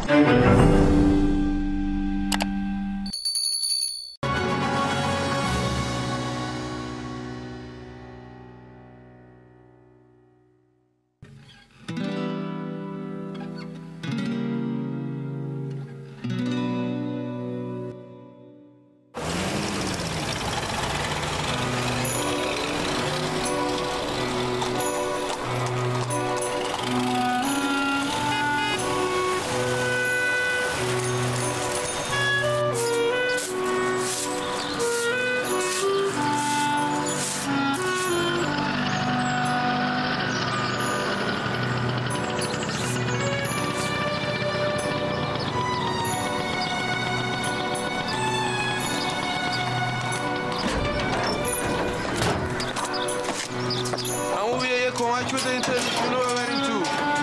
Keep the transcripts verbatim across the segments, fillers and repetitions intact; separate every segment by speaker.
Speaker 1: کمک بده این تلویزیون رو ببریم تو.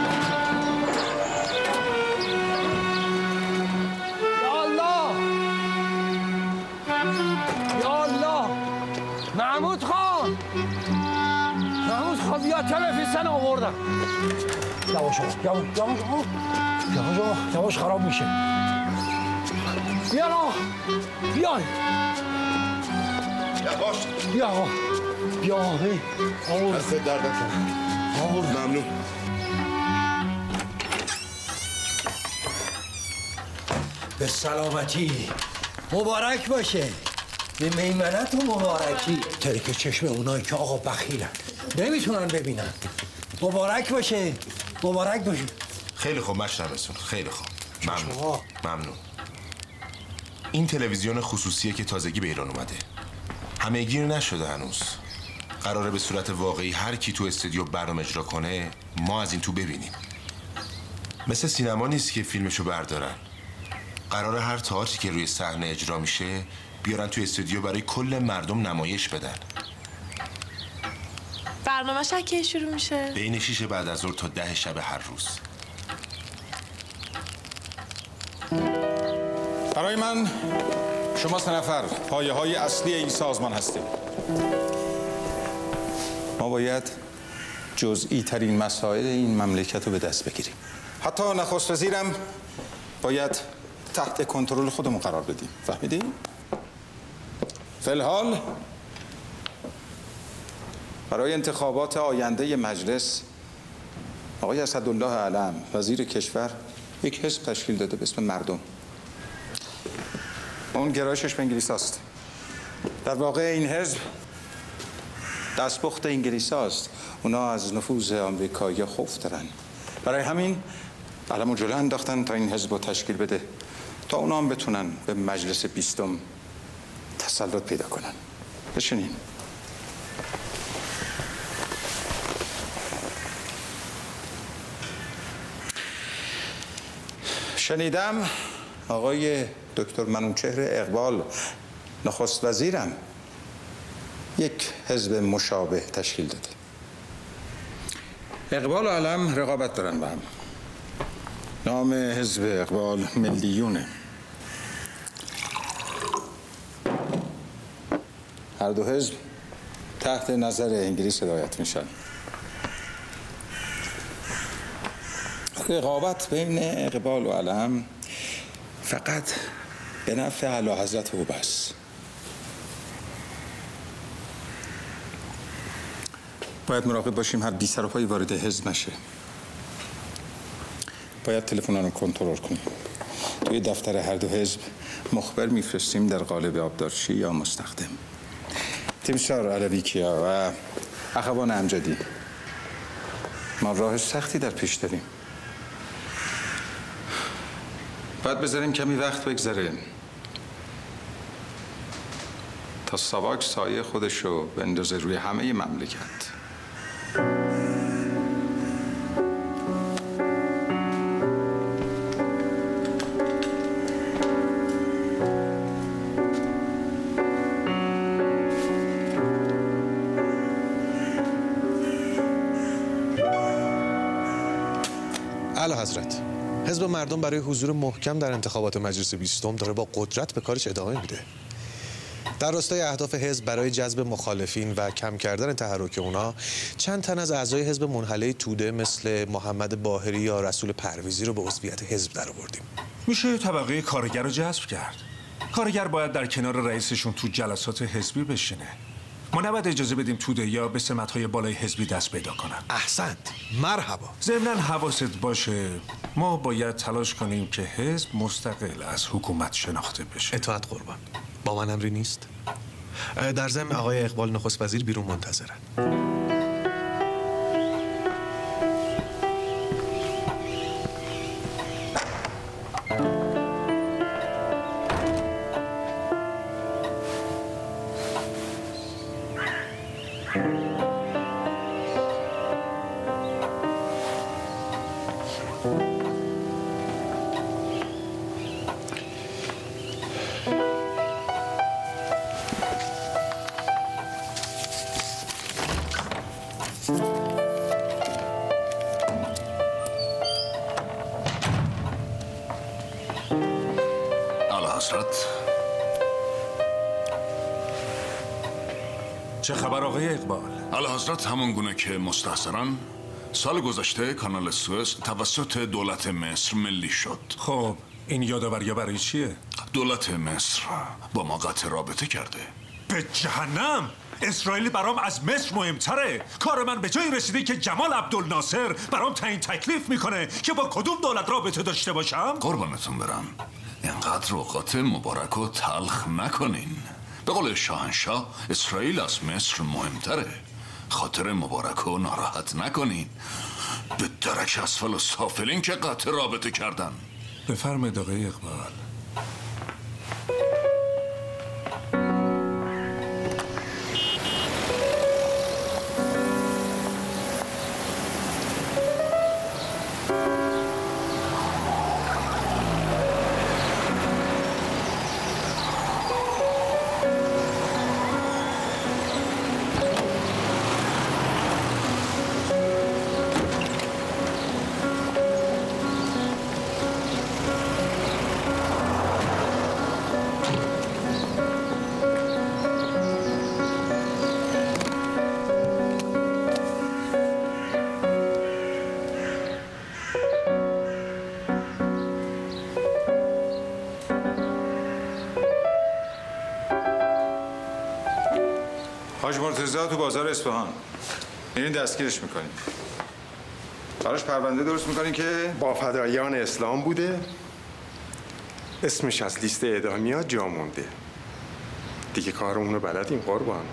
Speaker 2: یا الله یا الله محمود خان محمود خان بیا تلویزیون آوردم. یواش یواش یواش یواش یواش خراب میشه. بیا آقا بیا
Speaker 1: یواش
Speaker 2: بیا آقا بیا آقا آورد
Speaker 1: دست درد نکن.
Speaker 2: آورد
Speaker 1: ممنون.
Speaker 2: به سلامتی مبارک باشه. به میمنت و مبارکی. ترک چشم اونایی که آقا بخیلن نمیتونن ببینن. مبارک باشه مبارک باشه.
Speaker 1: خیلی خوب مشربتون خیلی خوب. ممنون ممنون. این تلویزیون خصوصیه که تازگی به ایران اومده. همه گیر نشده هنوز. قراره به صورت واقعی هر کی تو استودیو برنامه اجرا کنه ما از این تو ببینیم. مثل سینما نیست که فیلمشو بردارن. قراره هر تئاتری که روی صحنه اجرا میشه بیارن تو استودیو برای کل مردم نمایش بدن.
Speaker 3: برنامه‌ش از کی شروع میشه؟
Speaker 1: بین شیش بعد از ظهر تا ده شب هر روز.
Speaker 4: برای من شما سه نفر پایه های اصلی این سازمان هستیم. ما باید جزئی ترین مسائل این مملکت رو به دست بگیریم. حتی نخست وزیرم باید تحت کنترل خودمون قرار بدیم. فهمیدی؟ فی الحال برای انتخابات آینده مجلس آقای اسدالله علم وزیر کشور یک حزب تشکیل داده به اسم مردم. اون گرایشش به انگلیس هست. در واقع این حزب دستپخت انگلیس هست. اونا از نفوذ آمریکایی خوف دارن. برای همین علمو جلو انداختن تا این حزب رو تشکیل بده تا اونا هم بتونن به مجلس بیستم تسلط پیدا کنن. بشینین. شنیدم آقای دکتر منوچهر اقبال نخست وزیرم یک حزب مشابه تشکیل داده. اقبال و علم رقابت دارن با هم. نام حزب اقبال ملیونه. هر دو حزب تحت نظر انگلیس هدایت میشن. رقابت بین اقبال و علم فقط به نفع اعلیحضرت او بس. باید مراقب باشیم هر بی سر و پایی وارد حزب نشه. باید تلفن‌ها رو کنترل کنیم. توی دفتر هر دو حزب مخبر میفرستیم در قالب آبدارچی یا مستخدم. تیمسار علوی کیا و اخوان امجدی. ما راه سختی در پیش داریم. باید بذاریم کمی وقت بگذره تا ساواک سایه خودشو بندازه روی همه مملکت.
Speaker 5: اعلیحضرت، حزب مردم برای حضور محکم در انتخابات مجلس بیستم داره با قدرت به کارش ادامه میده. در راستای اهداف حزب برای جذب مخالفین و کم کردن تحرک اونا، چند تن از اعضای حزب منحله توده مثل محمد باهری یا رسول پرویزی رو به عضویت حزب درآوردیم.
Speaker 6: میشه طبقه کارگر رو جذب کرد. کارگر باید در کنار رئیسشون تو جلسات حزبی بشینه. ما نباید اجازه بدیم توده یا به سمت‌های بالای حزبی دست پیدا کنن.
Speaker 5: احسنت، مرحبا.
Speaker 6: ضمناً حواست باشه ما باید تلاش کنیم که حزب مستقل از حکومت شناخته بشه.
Speaker 5: اطاعت قربان. با من امری نیست؟ در ضمن آقای اقبال نخست وزیر بیرون منتظرن.
Speaker 6: چه خبر آقای اقبال؟
Speaker 7: اعلیحضرت همون گونه که مستحضرن سال گذشته کانال سوئز توسط دولت مصر ملی شد.
Speaker 6: خب این یادآوری برای چیه؟
Speaker 7: دولت مصر با ما قطع رابطه کرده.
Speaker 6: به جهنم! اسرائیل برام از مصر مهمتره. کار من به جایی رسیده که جمال عبدالناصر برام تعیین تکلیف میکنه که با کدوم دولت رابطه داشته باشم؟
Speaker 7: قربانتون برم، اینقدر اوقات مبارک رو تلخ نکنین. به قول شاهنشاه اسرائیل از مصر مهمتره. خاطر مبارک رو ناراحت نکنین. به درک اسفل و سافلین که قطع رابطه کردن.
Speaker 6: بفرمایید آقای اقبال.
Speaker 4: حاج مرتضی تو بازار اصفهان میرین دستگیرش میکنین. براش پرونده درست میکنین که
Speaker 8: با فدایان اسلام بوده، اسمش از لیست اعدامیات جا مونده. دیگه کارمونو بلدیم قربان.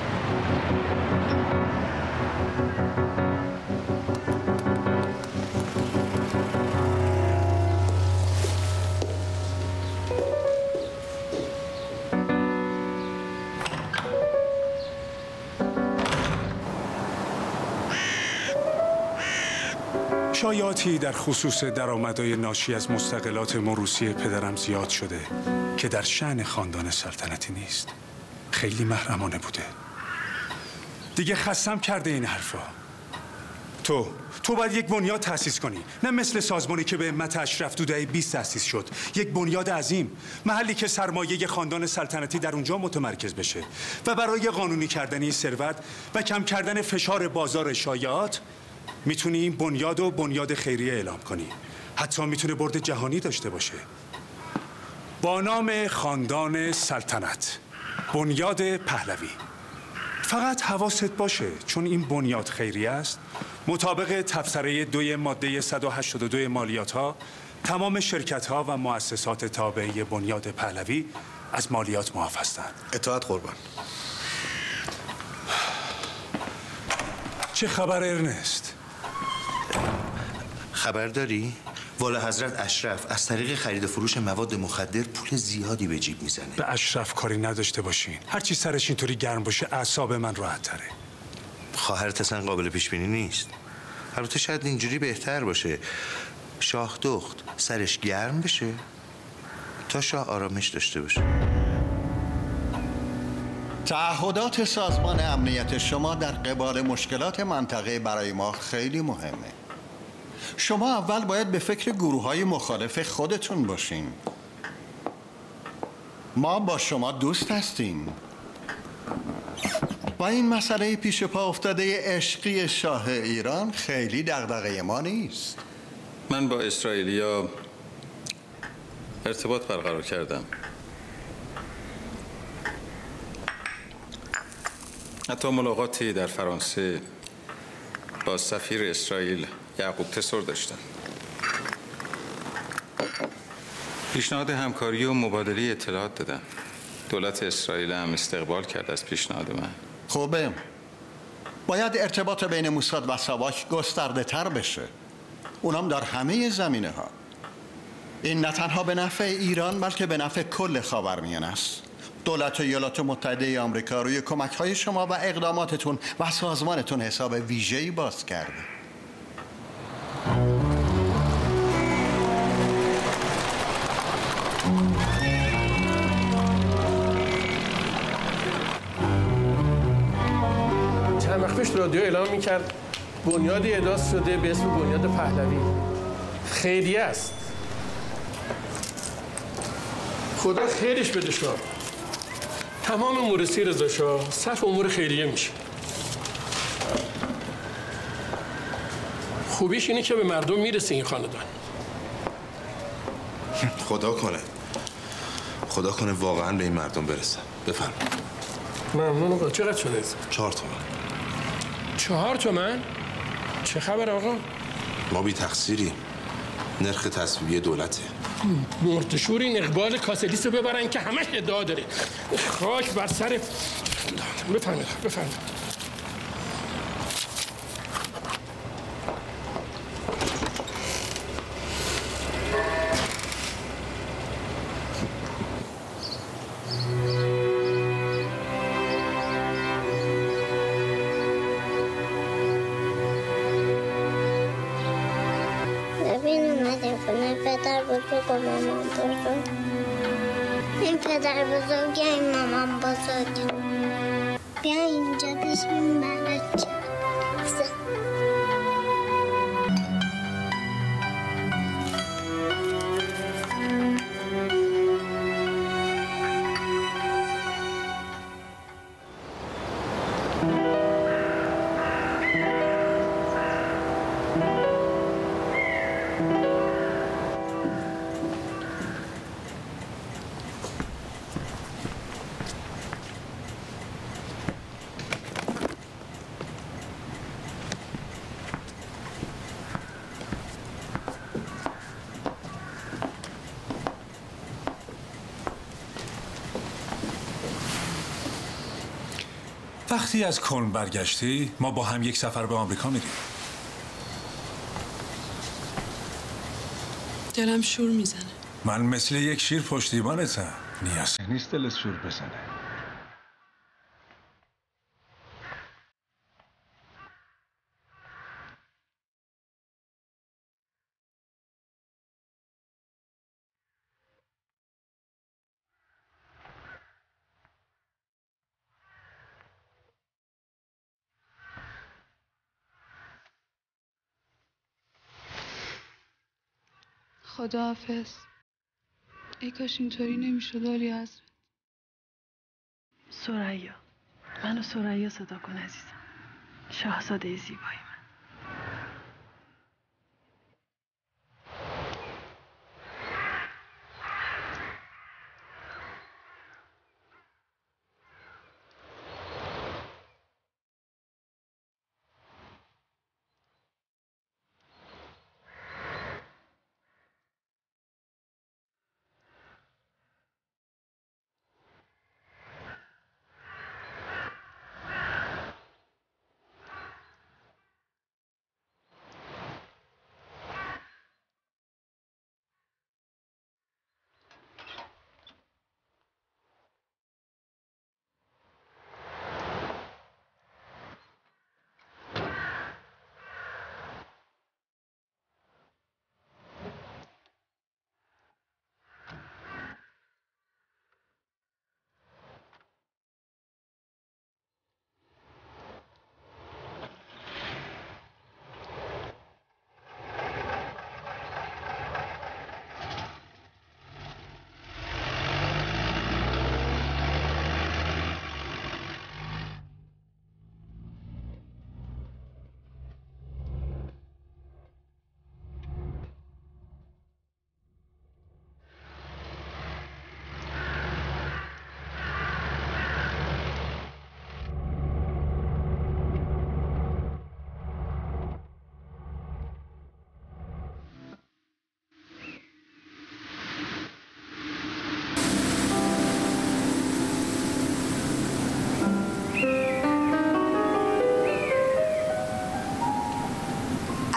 Speaker 6: شایعاتی در خصوص درآمدهای ناشی از مستقلات موروثی پدرم زیاد شده که در شأن خاندان سلطنتی نیست. خیلی محرمانه بوده. دیگه خستم کرده این حرفا. تو تو باید یک بنیاد تأسیس کنی، نه مثل سازمانی که به همت اشرف تو دهه بیست تأسیس شد. یک بنیاد عظیم، محلی که سرمایه خاندان سلطنتی در اونجا متمرکز بشه و برای قانونی کردن این ثروت و کم کردن فشار بازار شایعات میتونی این بنیاد و بنیاد خیریه اعلام کنی. حتی میتونه برد جهانی داشته باشه با نام خاندان سلطنت، بنیاد پهلوی. فقط حواست باشه چون این بنیاد خیریه است، مطابق تبصره دوی ماده صد و هشتاد و دو مالیات ها تمام شرکت ها و مؤسسات تابعه بنیاد پهلوی از مالیات معاف هستند.
Speaker 5: اطاعت قربان.
Speaker 6: چه خبر ارنست؟
Speaker 9: خبر داری؟ والا حضرت اشرف از طریق خرید و فروش مواد مخدر پول زیادی به جیب میزنه.
Speaker 6: به اشرف کاری نداشته باشین. هرچی سرش اینطوری گرم باشه اعصاب من راحت تره.
Speaker 9: خواهرت اصلا قابل پیش بینی نیست. البته شاید اینجوری بهتر باشه. شاه دخت سرش گرم بشه تا شاه آرامش داشته باشه.
Speaker 10: تعهدات سازمان امنیت شما در قبال مشکلات منطقه برای ما خیلی مهمه. شما اول باید به فکر گروه‌های مخالف خودتون باشین. ما با شما دوست هستیم و این مسئله پیش پا افتاده عشقی شاه ایران خیلی دغدغه ما نیست.
Speaker 4: من با اسرائیلیا ارتباط برقرار کردم. حتی ملاقاتی در فرانسه با سفیر اسرائیل یعقوب تسور داشتم. پیشنهاد همکاری و مبادله اطلاعات دادم. دولت اسرائیل هم استقبال کرد از پیشنهاد من.
Speaker 10: خوبه. باید ارتباط بین موساد و ساواک گسترده تر بشه. اونام در همه زمینه ها. این نه تنها به نفع ایران بلکه به نفع کل خاورمیانه است. دولت ایالات متحده آمریکا روی کمک های شما و اقداماتتون و سازمانتون حساب ویژه‌ای باز کرده.
Speaker 11: چند وقت پیش رادیو اعلام میکرد بنیادی احداث شده به اسم بنیاد پهلوی. خیریه است. خدا خیرش بده شاه. تمام مورثی رضا شاه صرف امور خیریه میشه. خوبیش اینه که به مردم میرسه این خاندان.
Speaker 1: خدا کنه خدا کنه واقعا به این مردم برسه. بفرم.
Speaker 11: ممنون آقا. چقدر شده؟
Speaker 1: چهار تومن.
Speaker 11: چهار تومن؟ چه خبر آقا؟
Speaker 1: ما بی تقصیریم. نرخ تصویبی دولته.
Speaker 11: مرتشور این اقبال کاسلیس رو ببرن که همش ادعا داره. خاک بر سر. بفرمید بفرمید.
Speaker 12: این پدر بزرگ این مامان بزرگ. بیا اینجا بشین بچه.
Speaker 6: وقتی از کلن برگشتی ما با هم یک سفر به آمریکا میریم.
Speaker 13: دلم شور میزنه.
Speaker 6: من مثل یک شیر پشتیبانتم. نیاز نیست دلت شور بزنه.
Speaker 13: خداحافظ. ای کاش اینطوری نمیشد آلی حضرت.
Speaker 3: ثریا، منو ثریا صدا کن عزیزم. شاهزاده زیبایی من.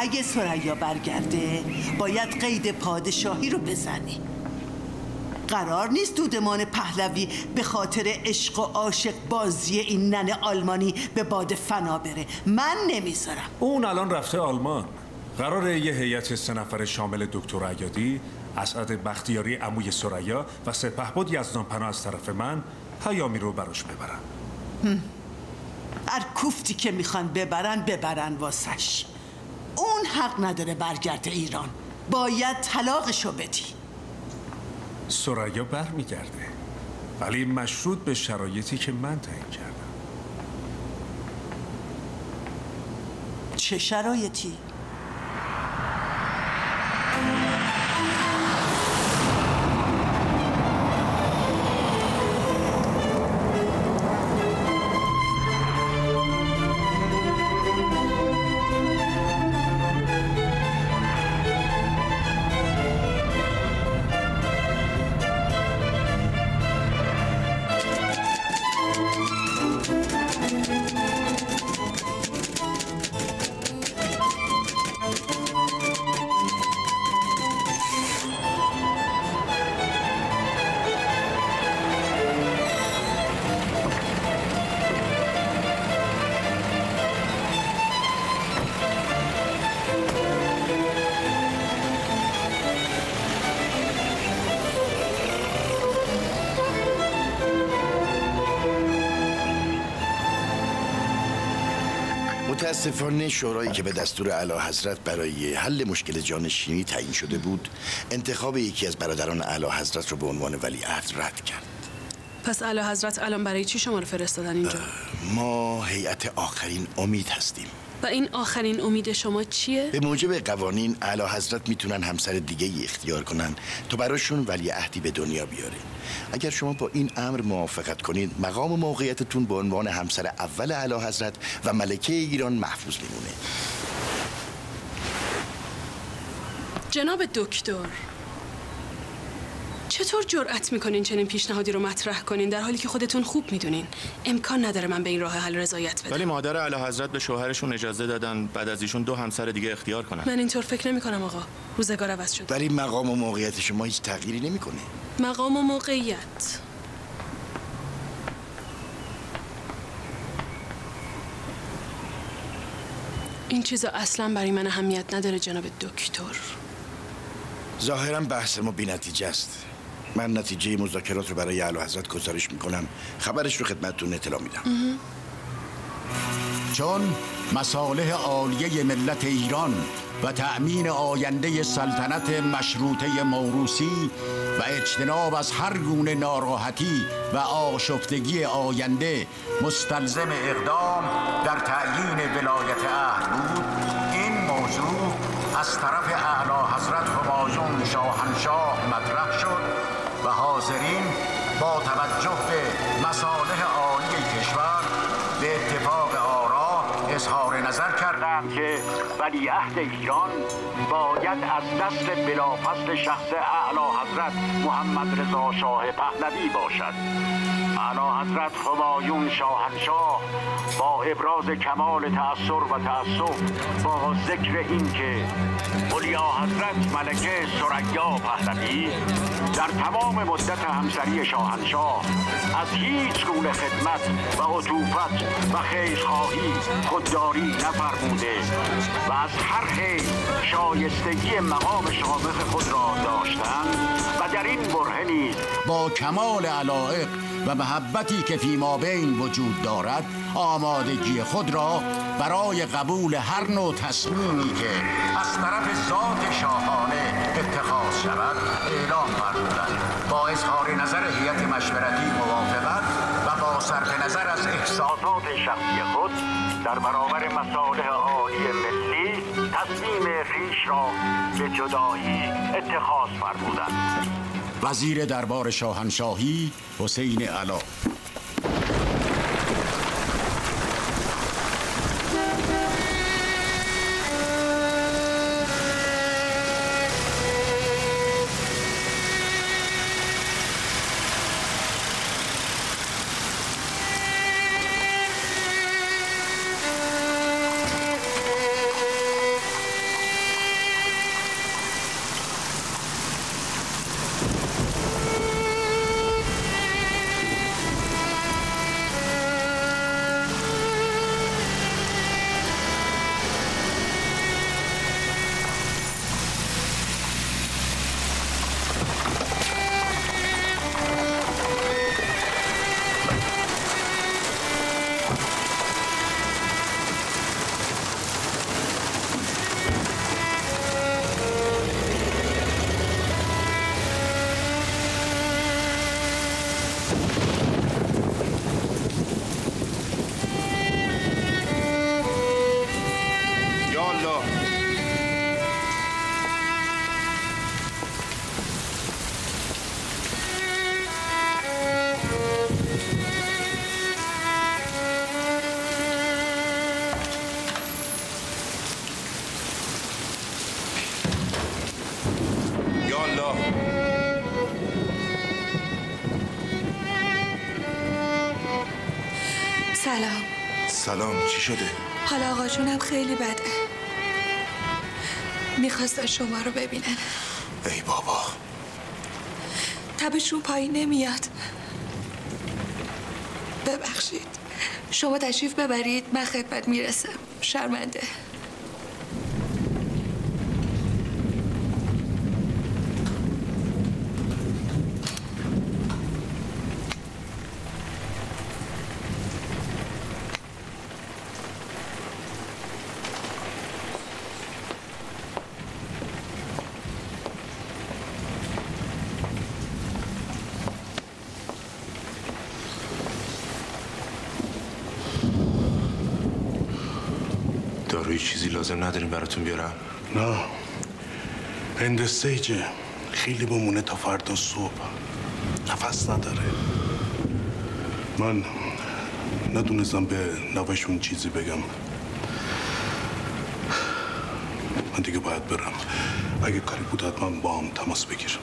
Speaker 14: اگه ثریا برگرده باید قید پادشاهی رو بزنی. قرار نیست دودمان پهلوی به خاطر عشق و عاشق بازی این نن آلمانی به باد فنا بره. من نمیذارم.
Speaker 6: اون الان رفته آلمان. قراره یه هیئت سه نفره شامل دکتر عیادی، اسعد بختیاری عموی ثریا و سپهبد یزدان پناه از طرف من پیامی رو براش ببرن.
Speaker 14: هر کوفتی که میخوان ببرن ببرن واسش. اون حق نداره برگرده ایران. باید طلاقشو بدی.
Speaker 6: ثریا برمیگرده، ولی مشروط به شرایطی که من تعیین کردم.
Speaker 14: چه شرایطی؟
Speaker 15: متاسفانه شورایی که به دستور اعلیحضرت برای حل مشکل جانشینی تعیین شده بود انتخاب یکی از برادران اعلیحضرت رو به عنوان ولیعهد رد کرد.
Speaker 13: پس اعلیحضرت الان برای چی شما رو فرستادن اینجا؟
Speaker 15: ما هیئت آخرین امید هستیم.
Speaker 13: و این آخرین امید شما چیه؟
Speaker 15: به موجب قوانین اعلیحضرت میتونن همسر دیگه ای اختیار کنن تا براشون ولیعهدی به دنیا بیاره. اگر شما با این امر موافقت کنید مقام و موقعیتتون به عنوان همسر اول اعلیحضرت و ملکه ایران محفوظ میمونه.
Speaker 13: جناب دکتر، چطور جرأت میکنین چنین پیشنهادی رو مطرح کنین در حالی که خودتون خوب میدونین امکان نداره من به این راه حل رضایت بدم؟
Speaker 16: ولی مادر اعلیحضرت به شوهرشون اجازه دادن بعد از ایشون دو همسر دیگه اختیار کنن.
Speaker 13: من اینطور فکر نمیکنم آقا. روزگار عوض شد.
Speaker 15: ولی مقام و موقعیت شما هیچ تغییری نمیکنه.
Speaker 13: مقام و موقعیت این چیزا اصلا برای من اهمیت نداره جناب دکتر.
Speaker 15: ظاهرا بحث ما بی‌نتیجه است. من نتیجه مذاکرات رو برای اعلیحضرت گزارش میکنم. خبرش رو خدمتتون اطلاع میدم.
Speaker 17: چون مصالح عالیه ملت ایران و تأمین آینده سلطنت مشروطه موروثی و اجتناب از هر گونه ناراحتی و آشفتگی آینده مستلزم اقدام در تعیین ولایت عهد بود، این موضوع از طرف اعلیحضرت همایون شاهنشاه مطرح شد و حاضرین با توجه به مصالح عالی کشور به اتفاق آرا اظهار نظر کردند که ولیعهد ایران باید از دست بلافصل شخص اعلیحضرت محمد رضا شاه پهلوی باشد. اعلیحضرت همایون شاهنشاه با ابراز کمال تأثر و تأسف با ذکر این که اعلیحضرت ملکه ثریا پهلوی در تمام مدت همسری شاهنشاه از هیچ گونه خدمت و عطوفت و خیرخواهی خودداری نفرموده و از هر خیر شایستگی مقام شامخ خود را داشتند و در این برهه نیز با کمال علایق و محبتی که فی ما بین وجود دارد آمادگی خود را برای قبول هر نوع تصمیمی که از طرف ذات شاهانه اتخاذ شود اعلام فرمودند. با اظهار نظر هیئت مشورتی موافقت و با صرف نظر از احساسات شخصی خود در برابر مصالح عالی ملی تصمیم خویش را به جدایی اتخاذ فرمودند. وزیر دربار شاهنشاهی حسین علا.
Speaker 1: الله.
Speaker 18: سلام.
Speaker 1: سلام. چی شده؟
Speaker 18: حالا آقا جونم خیلی بده. میخواستن شما رو ببینن.
Speaker 1: ای بابا.
Speaker 18: تبشون پایین نمیاد. ببخشید. شما تشریف ببرید، من خدمت میرسم. شرمنده.
Speaker 1: داروی چیزی لازم نداریم براتون بیارم؟
Speaker 19: نه اندستیجه خیلی بمونه تا فردا صبح. نفس نداره. من ندونستم به نوشون چیزی بگم. من دیگه باید برم. اگه کاری بود حتما با هم تماس بگیر.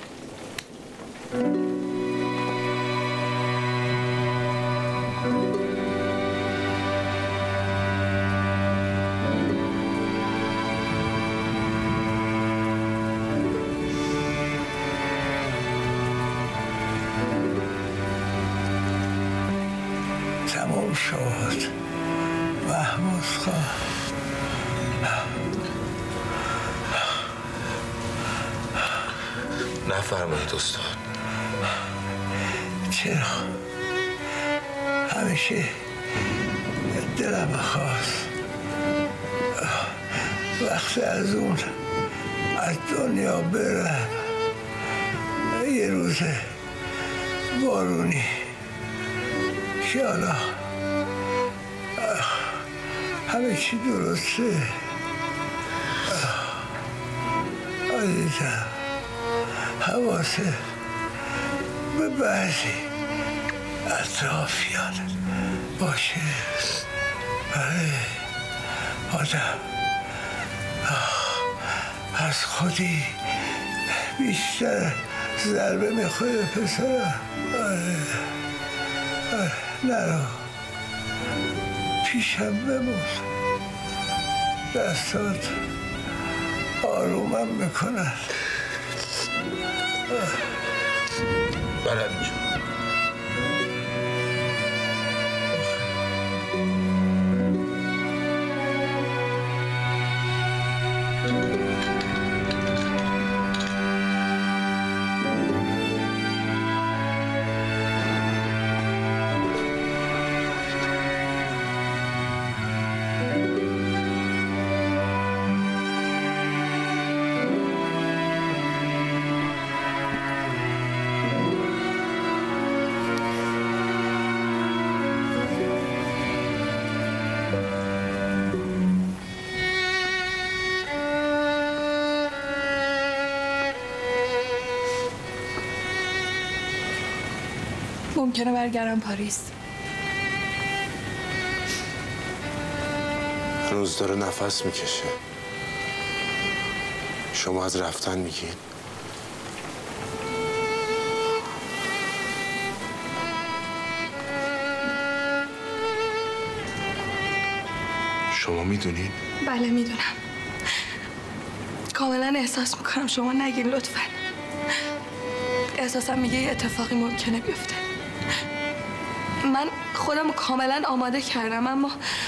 Speaker 2: تمام شد. محمود خان.
Speaker 1: نفرمایید استاد.
Speaker 2: چرا؟ همیشه دلم خواست وقتی از اون از دنیا برم یه روز بارونی که حالا همه چی درسته. عزیزم حواسه به بعضی اطرافیانت باشه. بله آدم از خودی بیشتر ضربه میخوره پسرم. نرو پیشم بمون. دستات آرومم میکنن.
Speaker 1: بله اینجا
Speaker 18: ممکنه برگردم پاریس.
Speaker 5: هنوز داره نفس میکشه. شما از رفتن میگین؟ شما میدونین؟
Speaker 18: بله میدونم. کاملا احساس میکنم. شما نگین لطفا. احساسم میگه یه اتفاقی ممکنه بیفته. من خودم کاملا آماده کردم اما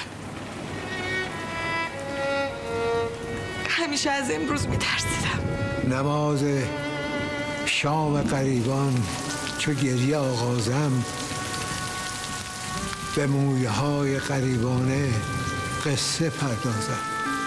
Speaker 18: همیشه از امروز میترسیدم.
Speaker 2: نماز شام غریبان چو گریه آغازم به مویه های غریبانه قصه پردازم.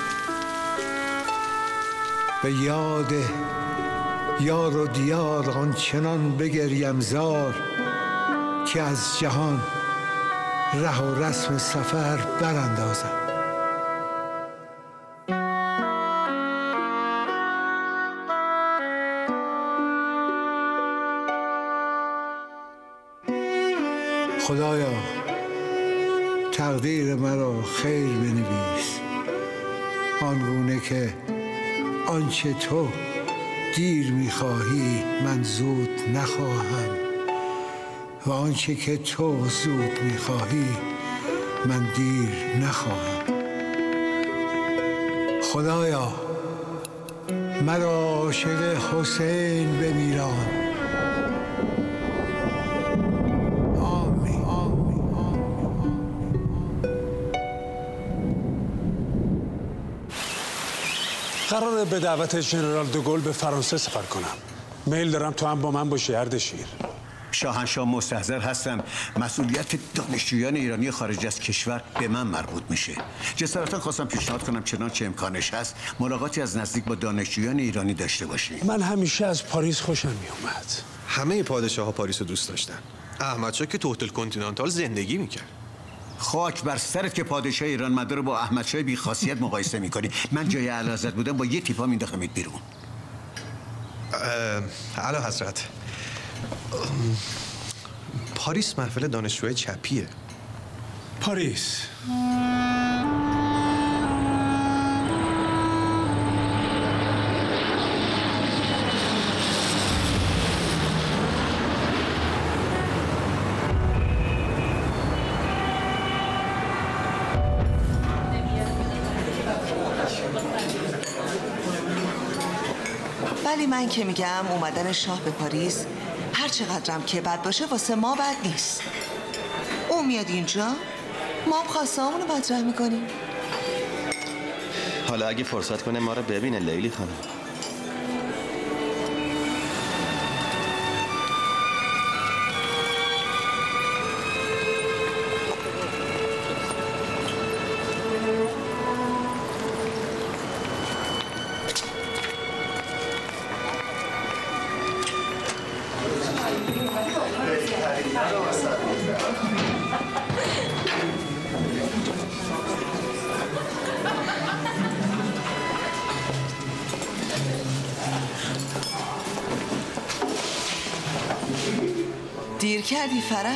Speaker 2: به یاد یار و دیار آنچنان بگریم زار که از جهان ره و رسم سفر براندازم. خدایا تقدیر مرا خیر بنویس آنگونه که آنچه تو دیر میخواهی من زود نخواهم و آنچه که تو زود میخواهی من دیر نخواهم. خدایا مرا عاشق حسین بمیران. آمین. آمین.
Speaker 6: قراره به دعوت ژنرال دوگل به فرانسه سفر کنم. میل دارم تو هم با من باشی اردشیر.
Speaker 10: شاهنشاه مستحضر هستم مسئولیت دانشجویان ایرانی خارج از کشور به من مربوط میشه. جسارتا خواستم پیشنهاد کنم چنانچه امکانش هست ملاقاتی از نزدیک با دانشجویان ایرانی داشته باشیم.
Speaker 6: من همیشه از پاریس خوشم میومد.
Speaker 5: همه پادشاه ها پاریس رو دوست داشتن. احمد شاه که تو هتل کنتینانتال زندگی میکرد.
Speaker 10: خاک بر سرت که پادشاه ایران مده رو با احمد شاه بی خاصیت مقایسه میکنی. من جای اعلیحضرت بودم با یه تیپا مینداختمت بیرون.
Speaker 5: اعلی حضرت، پاریس محفل دانشجوهای چپیه.
Speaker 6: پاریس
Speaker 14: ولی من که میگم اومدن شاه به پاریس هر چقدرم که بد باشه واسه ما بد نیست. اون میاد اینجا ما هم خواسته همونو مطرح میکنیم.
Speaker 20: حالا اگه فرصت کنه ما رو ببینه لیلی خانم.
Speaker 14: دیر کردی فرح.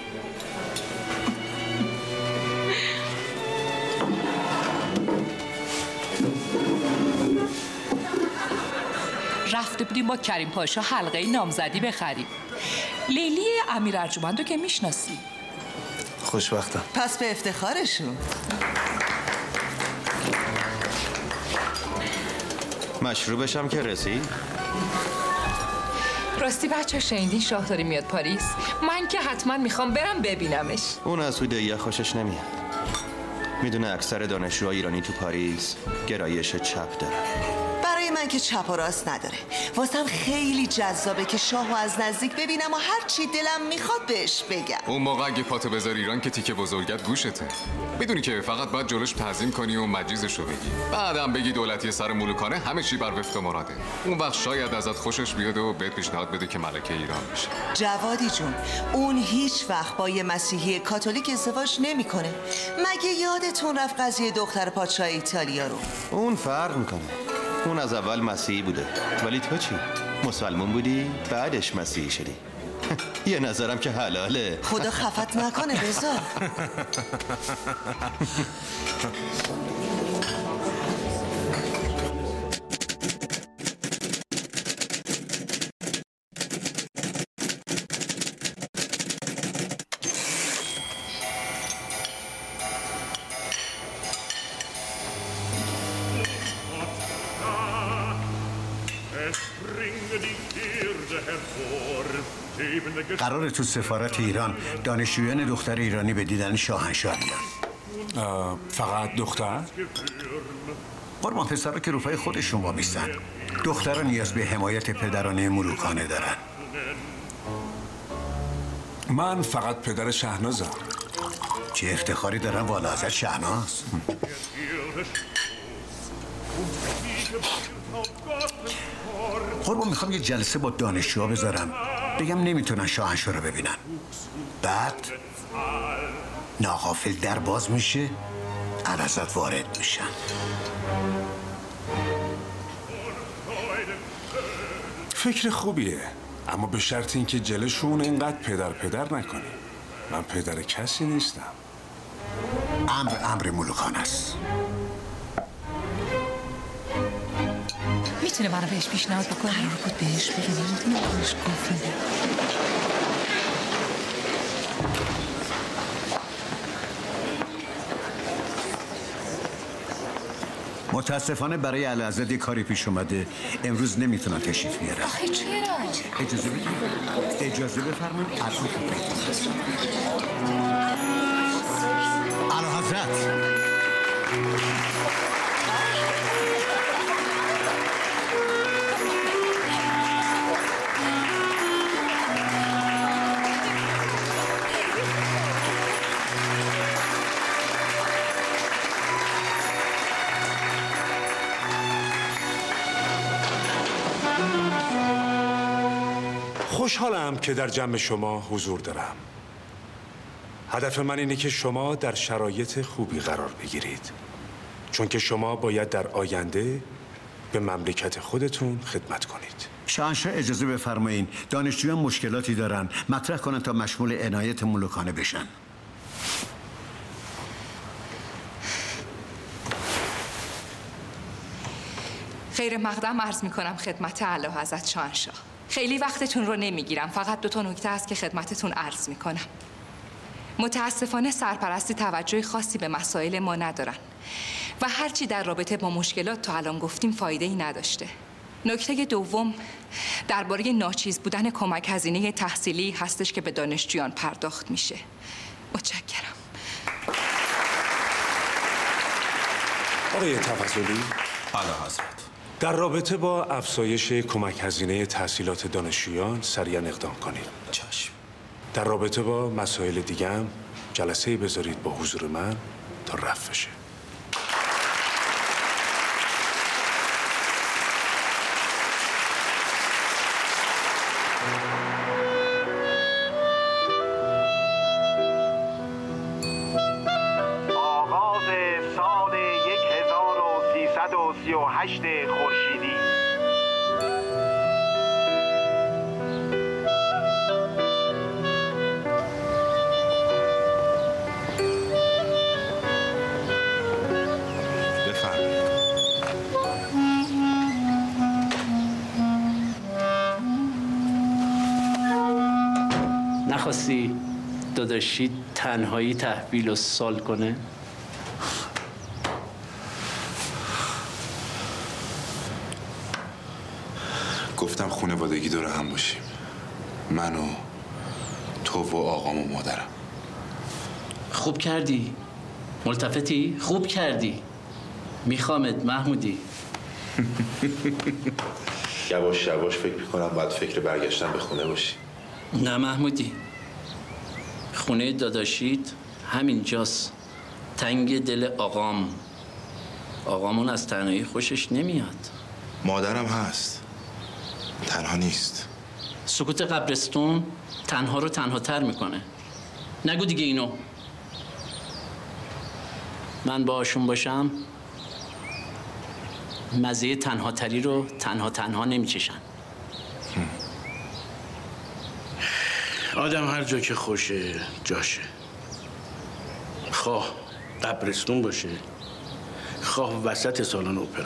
Speaker 21: رفته بودیم با کریم پاشا حلقه نامزدی بخریم. لیلی امیر ارجمندو که میشناسی.
Speaker 5: خوشبختم.
Speaker 14: پس به افتخارشون.
Speaker 20: مشروبش هم که رسید.
Speaker 21: راستی بچه شنیدین شاه داری میاد پاریس؟ من که حتما میخوام برم ببینمش.
Speaker 20: اون از سوی خوشش نمیاد. میدونه اکثر دانشجوهای ایرانی تو پاریس گرایش چپ داره.
Speaker 14: برای من که چپ و راست نداره. واسم خیلی جذابه که شاهو از نزدیک ببینم و هر چی دلم میخواد بهش بگم.
Speaker 22: اون موقع اگه پاتو بذاری ایران که تیکه بزرگت گوشته. میدونی که فقط باید جلوش تعظیم کنی و مجیزش رو بگی. بعدم بگی دولتی سر ملوکانه همه چی بر وفق مراده. اون وقت شاید ازت خوشش بیاد و بهت پیشنهاد بده که ملکه ایران بشه.
Speaker 14: جوادی جون، اون هیچ وقت با یه مسیحی کاتولیک ازدواج نمیکنه. مگه یادتون رفت قضیه دختر پادشاه ایتالیا رو؟
Speaker 20: اون فرق میکنه. اون از اول مسیحی بوده. ولی تو چی؟ مسلمون بودی بعدش مسیحی شدی. یه نظرم که حلاله.
Speaker 14: خدا خفت نکنه بذار.
Speaker 10: قراره تو سفارت ایران دانشجویان دختر ایرانی به دیدن شاهنشاه بیان.
Speaker 6: فقط دختر؟
Speaker 10: قربان پسرها که روپای خودشون وامیستن. دخترها نیاز به حمایت پدرانه ملوکانه دارن.
Speaker 6: من فقط پدر شهنازم.
Speaker 10: چه افتخاری دارم والا ازت شهناز. قربان میخوام یه جلسه با دانشجوها بذارم بگم نمیتونن شاهنشاه رو ببینن. بعد ناغافل در باز میشه اعلیحضرت وارد میشن.
Speaker 6: فکر خوبیه، اما به شرط اینکه جلشون اینقدر پدر پدر نکنی. من پدر کسی نیستم.
Speaker 10: امر امر ملوکانه است.
Speaker 21: نمیتونه منو بهش پیشنهاد بکنه؟
Speaker 7: قرار بود بهش بگه نمیتونه بهش گفت.
Speaker 8: متاسفانه برای اعلیحضرت یه کاری پیش اومده، امروز نمیتونن تشریف بیارن.
Speaker 21: آخه چرا؟
Speaker 8: اجازه بدید. اجازه بفرمایید. اعلیحضرت.
Speaker 6: خوشحالم که در جمع شما حضور دارم. هدف من اینه که شما در شرایط خوبی قرار بگیرید، چون که شما باید در آینده به مملکت خودتون خدمت کنید.
Speaker 8: شاهنشاه اجازه بفرمایید، دانشجویان مشکلاتی دارن، مطرح کنن تا مشمول عنایت ملوکانه بشن.
Speaker 21: خیر مقدم عرض میکنم خدمت اعلیحضرت شاهنشاه. خیلی وقتتون رو نمیگیرم، فقط دو تا نکته است که خدمتتون عرض میکنم. متاسفانه سرپرستی توجه خاصی به مسائل ما ندارن و هرچی در رابطه با مشکلات تا الان گفتیم فایده ای نداشته. نکته دوم درباره ناچیز بودن کمک هزینه تحصیلی هستش که به دانشجویان پرداخت میشه. متشکرم.
Speaker 6: آقای تفضلی،
Speaker 1: اعلیحضرت،
Speaker 6: در رابطه با افزایش کمک هزینه تحصیلات دانشجویان سریعا اقدام کنید.
Speaker 1: چشم.
Speaker 6: در رابطه با مسائل دیگه هم جلسه‌ای بذارید با حضور من تا رفع بشه.
Speaker 23: آغاز سال هزار و سیصد و سی و هشت خورشیدی.
Speaker 24: نخواستی داداشی تنهایی تحویل و سال کنه؟
Speaker 25: گفتم خانوادگی دور هم باشیم، من و تو و آقام و مادرم.
Speaker 24: خوب کردی، ملتفتی؟ خوب کردی. میخوامت محمودی.
Speaker 25: یواش یواش فکر میکنم باید فکر برگشتن به خونه باشی.
Speaker 24: نه محمودی، خونه داداشیت همین جاست، تنگ دل آقام. آقامون از تنهایی خوشش نمیاد.
Speaker 25: مادرم هست، تنها نیست.
Speaker 24: سکوت قبرستون تنها رو تنها تر میکنه. نگو دیگه اینو. من باهاشون باشم مزه تنها تری رو تنها تنها نمیچشن.
Speaker 23: آدم هر جا که خوشه جاشه، خواه قبرستون باشه خواه وسط سالن اپرا.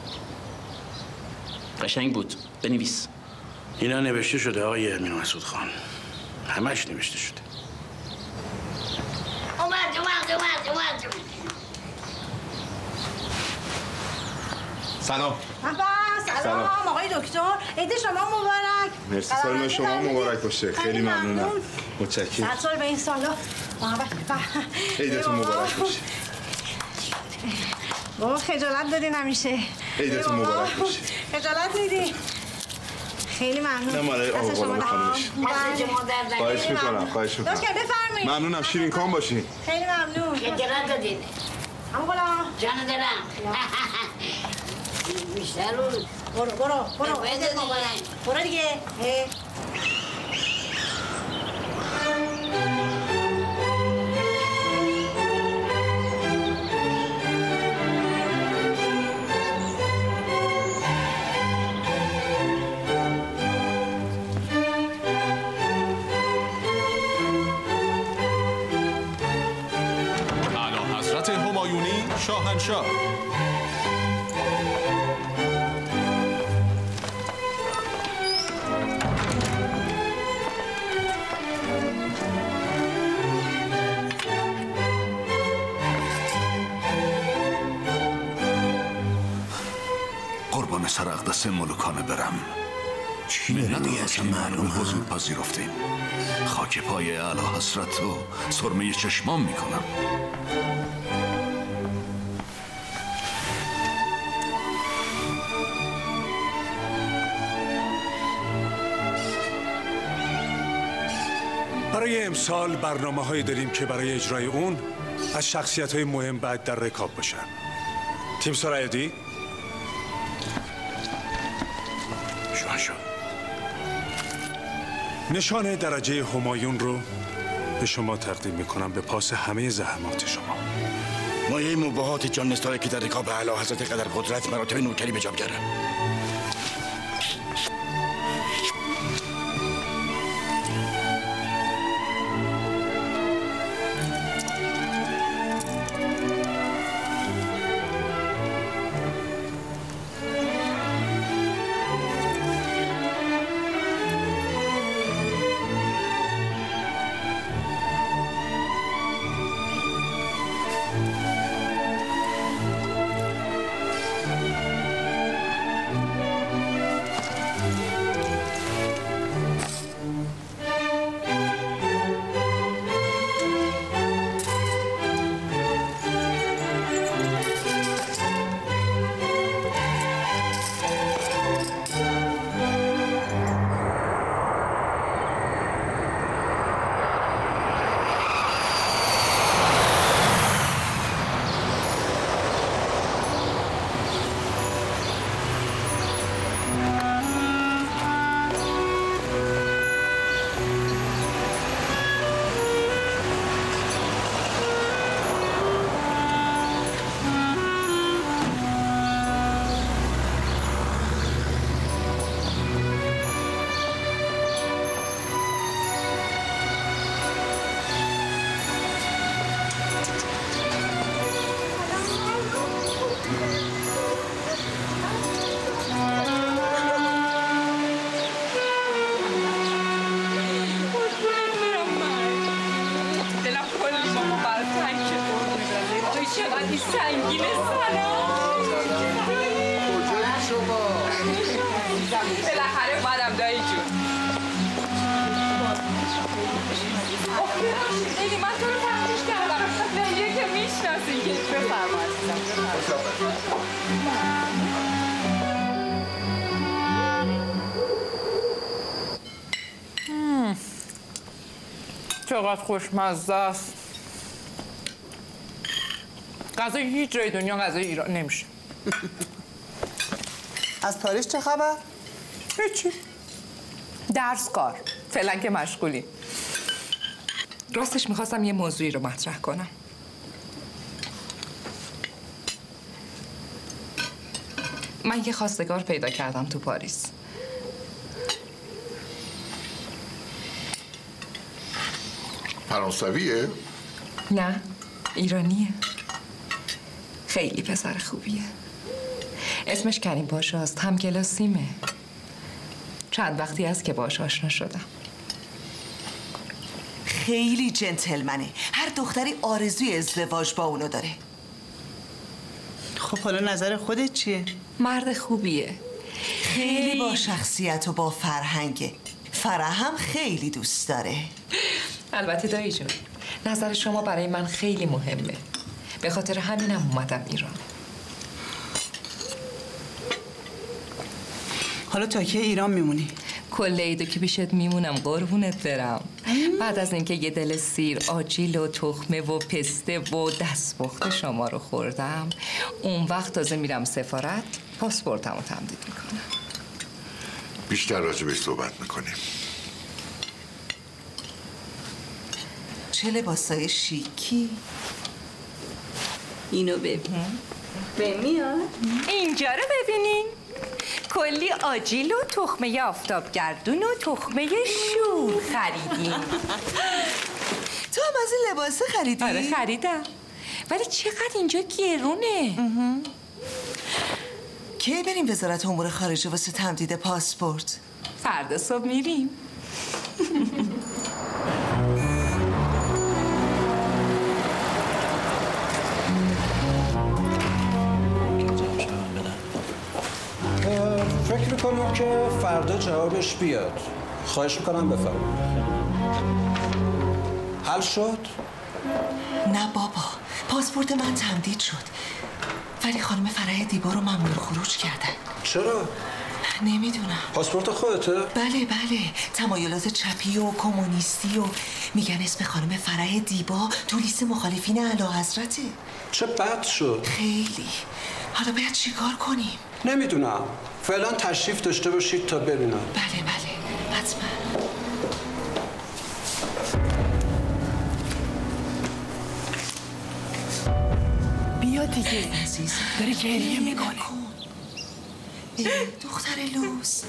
Speaker 24: قشنگ بود، بنویس.
Speaker 23: اینا نوشته شده آقای امین مسعود خان، همش نوشته شده.
Speaker 12: اومد اومد اومد اومد.
Speaker 1: سلام.
Speaker 26: سلام. سلام آقای دکتر، عید شما مبارک.
Speaker 25: مرسی، سال شما مبارک باشه. خیلی ممنونم. متشکرم.
Speaker 26: صد سال به این سالا.
Speaker 25: عیدتون مبارک باشه.
Speaker 26: بابا خجالت بدین همیشه.
Speaker 25: عیدتون مبارک باشه.
Speaker 26: خجالت میدی. خیلی ممنون.
Speaker 25: نه مالای آقا خانمش. خواهش میکنم، خواهش میکنم.
Speaker 26: داشت که بفرمایید.
Speaker 25: ممنونم، شیرین کام باشین.
Speaker 26: خیلی ممنون.
Speaker 12: خجالت دادین.
Speaker 26: اما غلام.
Speaker 12: جان دلم. بیشتر رو.
Speaker 26: برو برو برو. برو دیگه.
Speaker 1: اعلیحضرت همایونی شاهنشاه.
Speaker 17: مراسم ملوکانه برم.
Speaker 8: چی
Speaker 17: مهنت
Speaker 8: اصلا
Speaker 17: خاکی منو
Speaker 8: معلوم
Speaker 17: به حضور پذیرفتین. خاک پای اعلی حضرت رو سرمه چشمام میکنم.
Speaker 6: برای امسال برنامه هایی داریم که برای اجرای اون از شخصیت های مهم بعد در رکاب باشن. تیم سرایدی
Speaker 17: شاهشا
Speaker 6: نشان درجه همایون رو به شما تقدیم میکنم به پاس همه زحمات شما.
Speaker 15: مایه مباهات جان نستاره که در رکاب اعلی حضرت قدر قدرت مراتب نوکری به جا بیاره.
Speaker 3: چقدر خوشمزه است. غذای هیچ جای دنیا غذای ایران نمیشه.
Speaker 14: از پاریس چه خبر؟
Speaker 3: هیچی. درس کار. فعلا که مشغولی.
Speaker 21: راستش میخواستم یه موضوعی رو مطرح کنم. من یه خواستگار پیدا کردم تو پاریس.
Speaker 15: فرانسویه؟
Speaker 21: نه، ایرانیه. خیلی پسر خوبیه. اسمش کریم پاشاست، هم کلاسیمه. چند وقتی است که باهاش آشنا شدم.
Speaker 14: خیلی جنتلمنه. هر دختری آرزوی ازدواج با اونو داره. خب حالا نظر خودت چیه؟
Speaker 21: مرد خوبیه.
Speaker 14: خیلی با شخصیت و با فرهنگه. فرح هم خیلی دوست داره.
Speaker 21: البته دایی جون، نظر شما برای من خیلی مهمه. به خاطر همینم اومدم ایران.
Speaker 14: حالا تا که ایران میمونی؟
Speaker 21: کل عیدو که پیشت میمونم قربونت برم. بعد از اینکه یه دل سیر آجیل و تخمه و پسته و دستپخت شما رو خوردم، اون وقت تازه میرم سفارت پاسپورتم رو تمدید میکنم.
Speaker 15: بیشتر راجبش صحبت میکنیم.
Speaker 14: چه لباسای شیکی. اینو ببین. بمیاد.
Speaker 21: اینجا رو ببینین. کلی آجیل و تخمه آفتابگردون و تخمه شور خریدیم.
Speaker 14: تو هم از این لباسه خریدی؟
Speaker 21: آره خریدم. ولی چقدر اینجا گرونه.
Speaker 14: کی بریم وزارت امور خارجه واسه تمدید پاسپورت؟
Speaker 21: فردا صبح میریم.
Speaker 2: فکر میکنم که فردا جوابش بیاد. خواهش میکنم بفرمایید. حل شد؟
Speaker 7: نه بابا، پاسپورت من تمدید شد، ولی خانم فرح دیبا رو ممنوع خروج کردن.
Speaker 2: چرا؟
Speaker 7: نمیدونم.
Speaker 2: پاسپورت خودته؟
Speaker 7: بله بله، تمایلات چپی و کمونیستی و میگن اسم خانم فرح دیبا تو لیست مخالفین اعلیحضرته.
Speaker 2: چه بد شد.
Speaker 7: خیلی. حالا باید چیکار کنیم؟
Speaker 2: نمیدونم. فعلا تشریف داشته باشید تا ببینم.
Speaker 7: بله بله حتما.
Speaker 26: بیا دیگه
Speaker 7: عزیز،
Speaker 26: داره گریه میکنه.
Speaker 7: دختر لوس.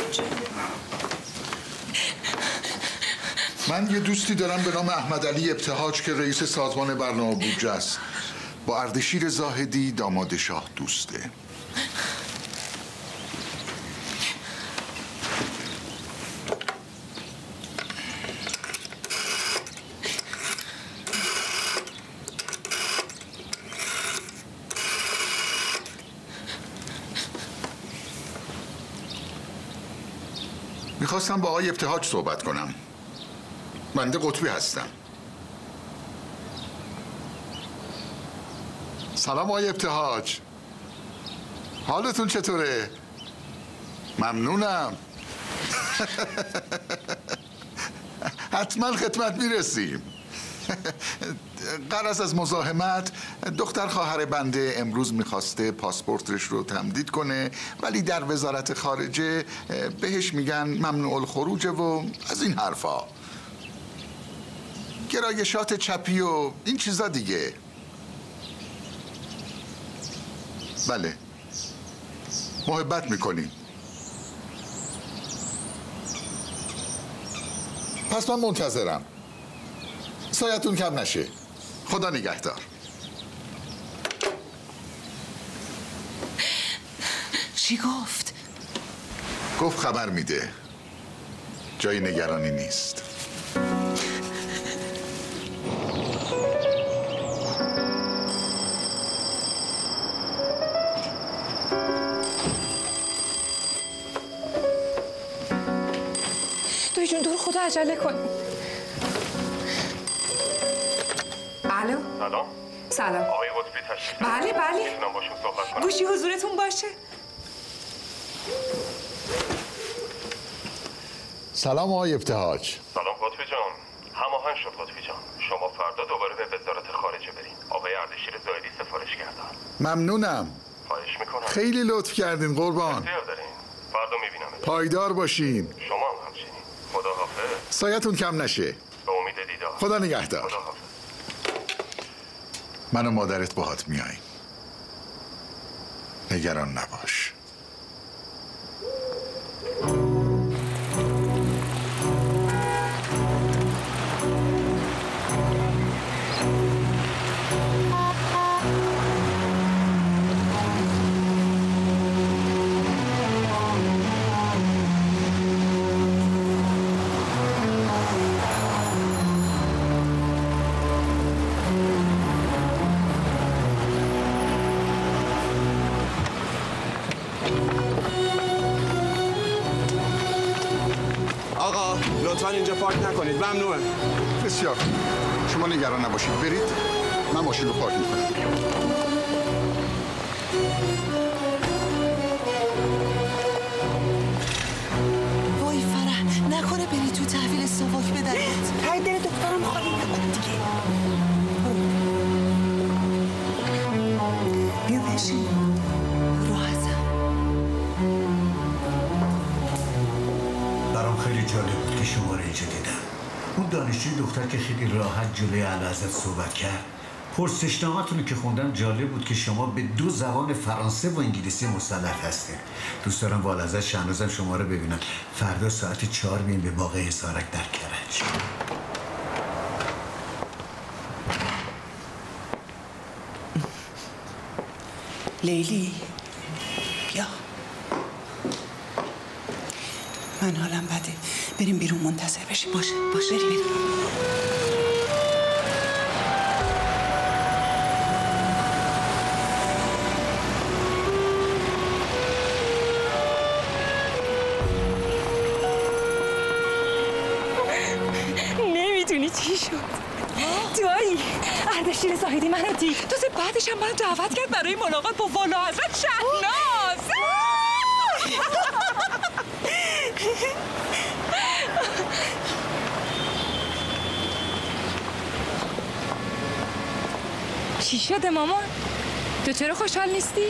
Speaker 4: من یه دوستی دارم به نام احمد علی ابتهاج که رئیس سازمان برنامه بودجه است. با اردشیر زاهدی داماد شاه دوسته. میخواستم با آقای ابتهاج صحبت کنم. بنده قطبی هستم. سلام آقای ابتهاج، حالتون چطوره؟ ممنونم. حتما خدمت میرسیم. غرض از مزاحمت، دختر خواهر بنده امروز میخواسته پاسپورتش رو تمدید کنه، ولی در وزارت خارجه بهش میگن ممنوع الخروجه و از این حرفا، گرایشات چپی و این چیزا دیگه. بله، محبت میکنیم. پس من منتظرم. سایتون کم نشه. خدا نگهدار.
Speaker 7: چی گفت؟
Speaker 4: گفت خبر میده. جای نگرانی نیست.
Speaker 21: دوی جون دور خدا عجله کن. الو.
Speaker 9: سلام.
Speaker 21: سلام.
Speaker 9: آقای قطبی تشریف
Speaker 21: بله بله.
Speaker 9: میتونم باشون صحبت کنم؟
Speaker 21: گوشی حضورتون باشه.
Speaker 4: سلام آقای ابتهاج.
Speaker 9: سلام قطبی جان. هماهنگ شد قطبی جان. شما فردا دوباره به وزارت خارجه برین. آقای اردشیر زاهدی سفارش کردن.
Speaker 4: ممنونم.
Speaker 9: خواهش میکنم.
Speaker 4: خیلی لطف کردین قربان.
Speaker 9: اختیار دارین. فردا میبینم.
Speaker 4: پایدار باشین.
Speaker 9: شما هم همچنین. خدا حافظ.
Speaker 4: سایتون کم نشه.
Speaker 9: به امید دیدار.
Speaker 4: خدا نگهدار.
Speaker 9: خدا حافظ.
Speaker 4: من و مادرت باهات میاییم. نگران نباش.
Speaker 5: آقا لطفا اینجا پارک نکنید، ممنوعه.
Speaker 4: بسیار. شما نگران نباشید، برید. من ماشین رو پارک میکنم.
Speaker 7: وای فرح، نکنه بری تو تحویل ساواک بدنت.
Speaker 26: های دل دخترم خالی نکن دیگه.
Speaker 7: بیا بشین. راحتم.
Speaker 8: برام خیلی جالب بود که شما رو اینجا دیدم. اون دانشجوی دختر که خیلی راحت جلوی اعلیحضرت صحبت کرد، پرسشنامه‌تون رو که خوندم جالب بود که شما به دو زبان فرانسه و انگلیسی مسلط هستید. دوست دارم با اعلیحضرت شهنازم شما رو ببینم. فردا ساعت چهار مییم به باغ حصارک در کرج.
Speaker 26: لیلی بیا. من حالم بده، بریم بیرون منتظر بشیم.
Speaker 7: باشه باشه بریم بیرون.
Speaker 21: اردشیر زاهدی منو دید. تازه بعدش هم منو دعوت کرد برای ملاقات با والا حضرت شهناز. چی شده مامان؟ تو چرا خوشحال نیستی؟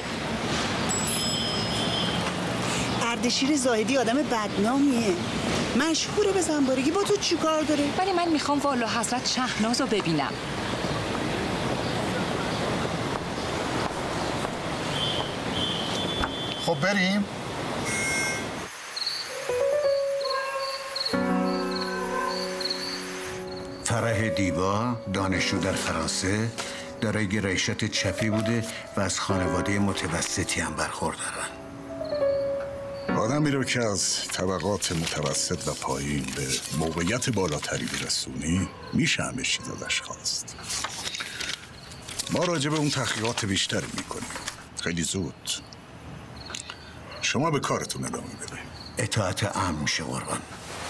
Speaker 14: اردشیر زاهدی آدم بدنامیه، مشهوره به زنبارگی. با تو چی کار داره؟
Speaker 21: ولی من میخوام والا حضرت شهناز رو ببینم.
Speaker 4: خب بریم.
Speaker 8: فرح دیبا دانشجو در فرانسه، دارای گرایشات چپی بوده و از خانواده متوسطی هم برخوردارن.
Speaker 11: آدمی رو که از طبقات متوسط و پایین به موقعیت بالاتری برسونی میشه همه چیز ازش خواست. ما راجع به اون تحقیقات بیشتری میکنیم. خیلی زود. شما به کارتون ادامه بده.
Speaker 8: اطاعت امر میشه قربان.